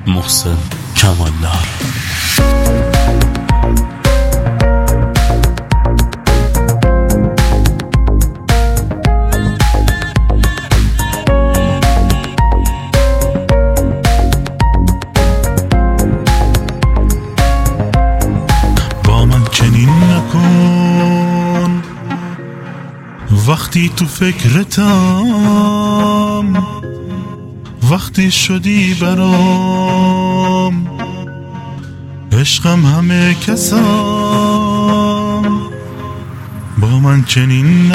محسن کمالدار. با من چنین نکن وقتی تو فکرتم، وقتی شدی برام عشقم همه کسام. با من چنین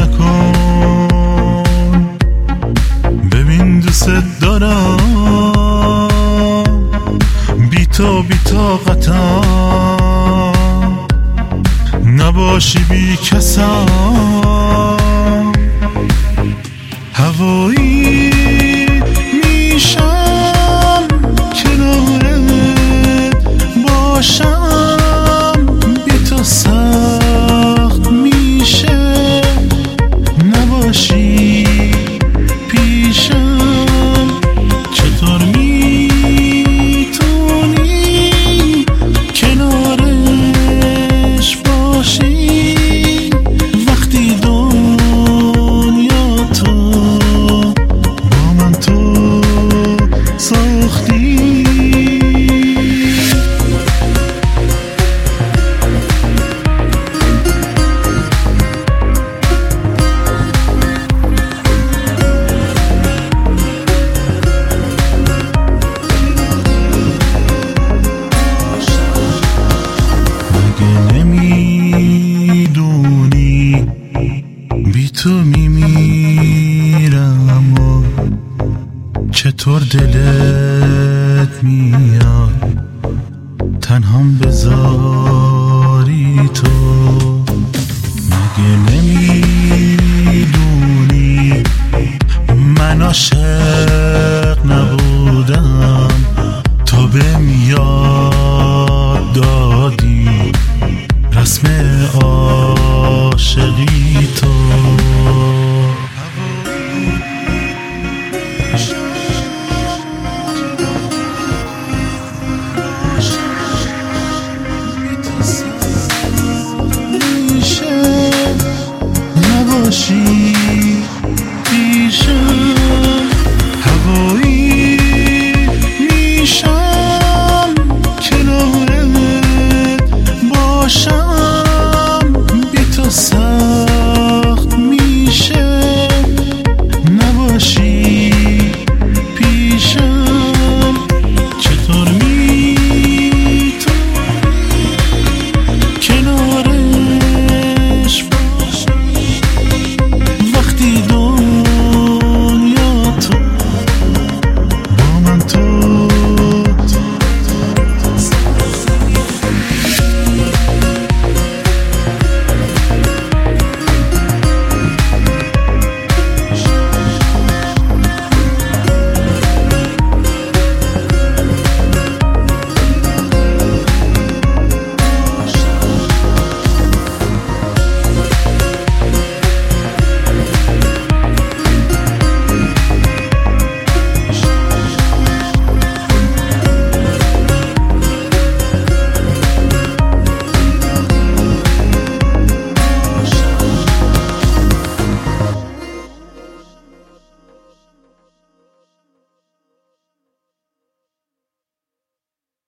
نکن، ببین دوست دارم، بی تو بی طاقتم، نباشی بی کسام. هوایی میشم کنارت باشم، بی تو سخت میشه نباشی پیشم. چطور میتونی کنارش باشی وقتی دنیا تو با من تو ساختی؟ نمیدونی بی تو میمیرم و چطور دلت میاد تنهام بذاری تو. مگه نمیدونی من عاشق